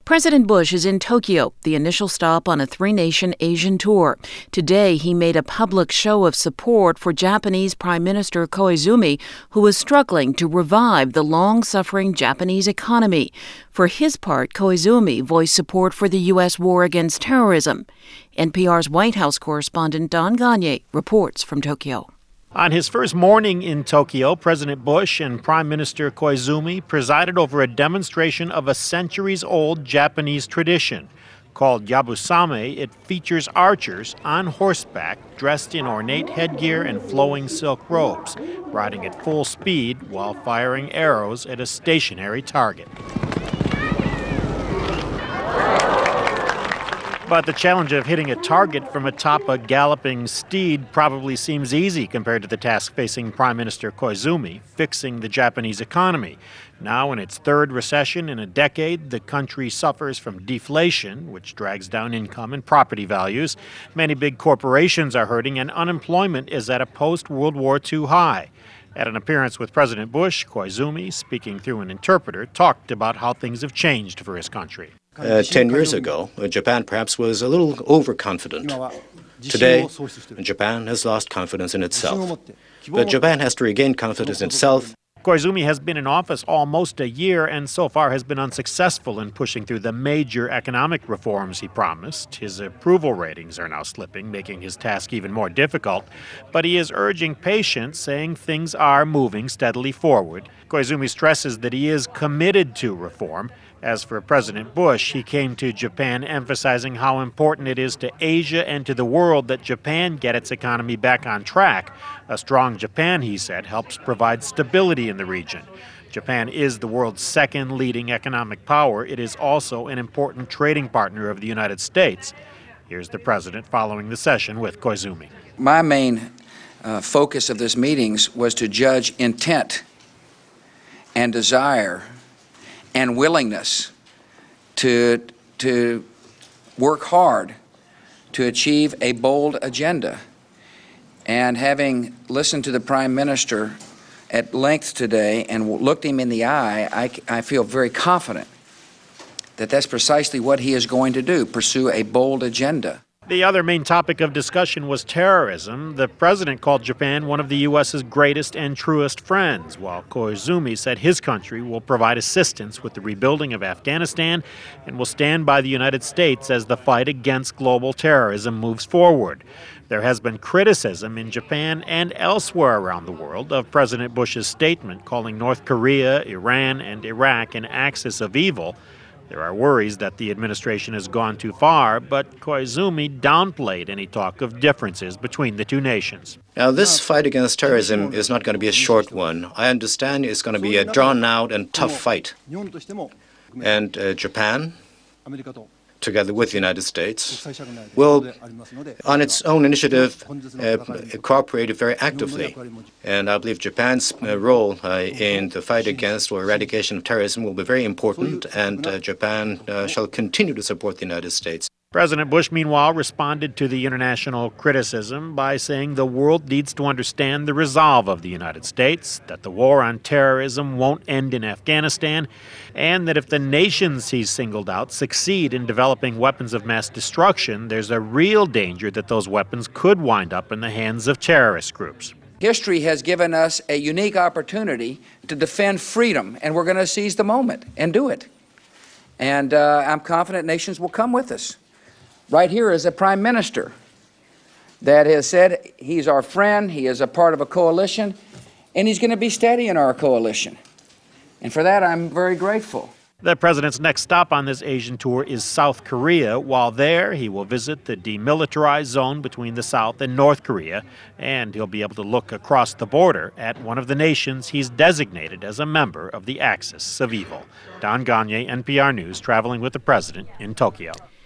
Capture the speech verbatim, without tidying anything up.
President Bush is in Tokyo, the initial stop on a three-nation Asian tour. Today, he made a public show of support for Japanese Prime Minister Koizumi, who is struggling to revive the long-suffering Japanese economy. For his part, Koizumi voiced support for the U S war against terrorism. N P R's White House correspondent Don Gonyea reports from Tokyo. On his first morning in Tokyo, President Bush and Prime Minister Koizumi presided over a demonstration of a centuries-old Japanese tradition. Called Yabusame, it features archers on horseback dressed in ornate headgear and flowing silk robes, riding at full speed while firing arrows at a stationary target. But the challenge of hitting a target from atop a galloping steed probably seems easy compared to the task facing Prime Minister Koizumi, fixing the Japanese economy. Now, in its third recession in a decade, the country suffers from deflation, which drags down income and property values. Many big corporations are hurting, and unemployment is at a post-World War Two high. At an appearance with President Bush, Koizumi, speaking through an interpreter, talked about how things have changed for his country. Uh, ten years ago, uh, Japan perhaps was a little overconfident. Today, Japan has lost confidence in itself. But Japan has to regain confidence in itself. Koizumi has been in office almost a year and so far has been unsuccessful in pushing through the major economic reforms he promised. His approval ratings are now slipping, making his task even more difficult. But he is urging patience, saying things are moving steadily forward. Koizumi stresses that he is committed to reform. As for President Bush, he came to Japan emphasizing how important it is to Asia and to the world that Japan get its economy back on track. A strong Japan, he said, helps provide stability in the region. Japan is the world's second leading economic power. It is also an important trading partner of the United States. Here's the president following the session with Koizumi. My main uh, focus of this meetings was to judge intent and desire and willingness to, to work hard to achieve a bold agenda. And having listened to the Prime Minister at length today and looked him in the eye, I, I feel very confident that that's precisely what he is going to do, pursue a bold agenda. The other main topic of discussion was terrorism. The president called Japan one of the U S's greatest and truest friends, while Koizumi said his country will provide assistance with the rebuilding of Afghanistan and will stand by the United States as the fight against global terrorism moves forward. There has been criticism in Japan and elsewhere around the world of President Bush's statement calling North Korea, Iran, and Iraq an axis of evil. There are worries that the administration has gone too far, but Koizumi downplayed any talk of differences between the two nations. Now, this fight against terrorism is not going to be a short one. I understand it's going to be a drawn-out and tough fight. And uh, Japan, together with the United States, will, on its own initiative, uh, cooperate very actively. And I believe Japan's uh, role uh, in the fight against or eradication of terrorism will be very important, and uh, Japan uh, shall continue to support the United States. President Bush, meanwhile, responded to the international criticism by saying the world needs to understand the resolve of the United States, that the war on terrorism won't end in Afghanistan, and that if the nations he's singled out succeed in developing weapons of mass destruction, there's a real danger that those weapons could wind up in the hands of terrorist groups. History has given us a unique opportunity to defend freedom, and we're going to seize the moment and do it. And uh, I'm confident nations will come with us. Right here is a prime minister that has said he's our friend, he is a part of a coalition, and he's going to be steady in our coalition. And for that, I'm very grateful. The president's next stop on this Asian tour is South Korea. While there, he will visit the demilitarized zone between the South and North Korea, and he'll be able to look across the border at one of the nations he's designated as a member of the Axis of Evil. Don Gonyea, N P R News, traveling with the president in Tokyo.